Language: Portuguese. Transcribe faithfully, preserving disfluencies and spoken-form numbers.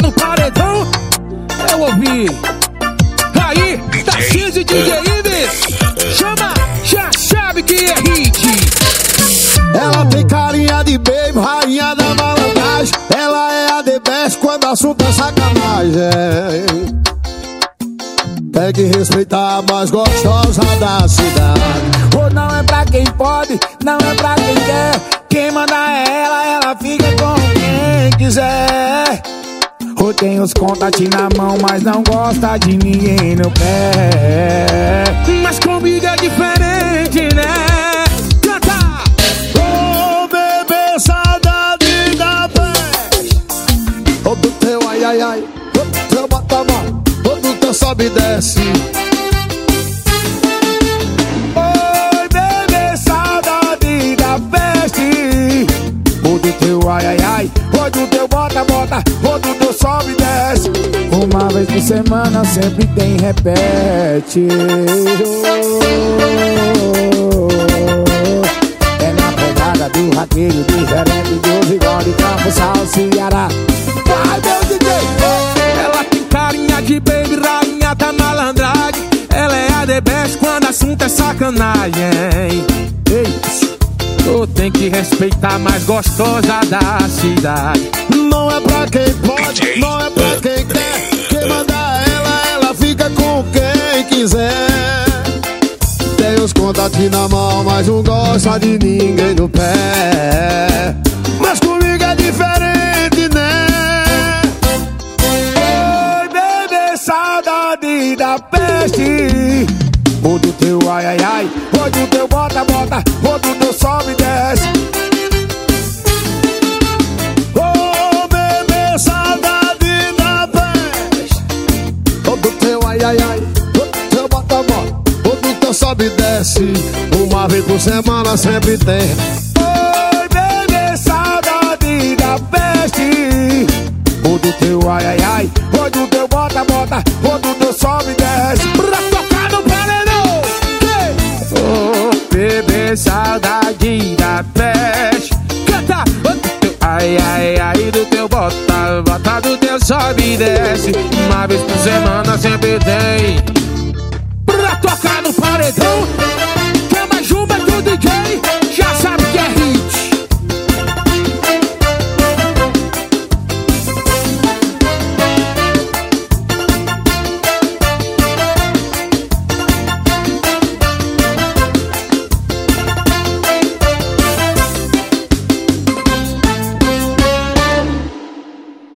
tocar no paredão, eu ouvi. Aí, tá cheio de D J Ives. Chama, já sabe que é hit. Ela tem carinha de baby, rainha da malandragem. Ela é a the best quando o assunto é sacanagem. Tem que respeitar a mais gostosa da cidade. Ou não é pra quem pode, não é pra quem quer. Quem manda é ela, ela fica com quem quiser. Ou tem os contatinhos na mão, mas não gosta de ninguém no pé. Mas comigo é diferente, né? Canta! Ô, bebê, saudade da peste. Ô, do teu ai, ai, ai. Ô, do teu bota a mão. Ô, do teu sobe e desce. Oi, bebê, saudade da peste. Ô, do teu ai, ai, ai. Ô, do teu bota, bota. Ô, do teu sobe e desce. Uma vez por semana sempre tem repete. É na pegada do raqueiro, diferente do vigor de Campo Sal, Ceará. Vai, meu D J! Ela tem carinha de baby, rainha da malandragem. Ela é a the best quando o assunto é sacanagem. Ei, tu tem que respeitar a mais gostosa da cidade. Não é pra quem pode, não é pra quem quer. Quem manda ela, ela fica com quem quiser. Tem os contatinhos na mão, mas não gosta de ninguém no pé. Mas comigo é diferente, né? Oi, bebê, saudade da peste. Ou do teu ai, ai, ai. Ou do teu bota, bota. Ou do teu sobe e desce. Ô, bebê, saudade da peste. Ou do teu ai, ai, ai. Ou do teu bota a mão. Ou do teu sobe e desce. Uma vez por semana sempre tem. Oi, bebê, saudade da peste. Ou do teu ai, ai, ai. Ou do teu bota, bota. Ou do teu sobe e desce. Pra tocar no paredão. Ei! Oh, bebê, saudade da peste. Canta! Ai, ai, ai, do teu bota, bota do teu sobe e desce. Uma vez por semana sempre tem. Pra tocar no paredão.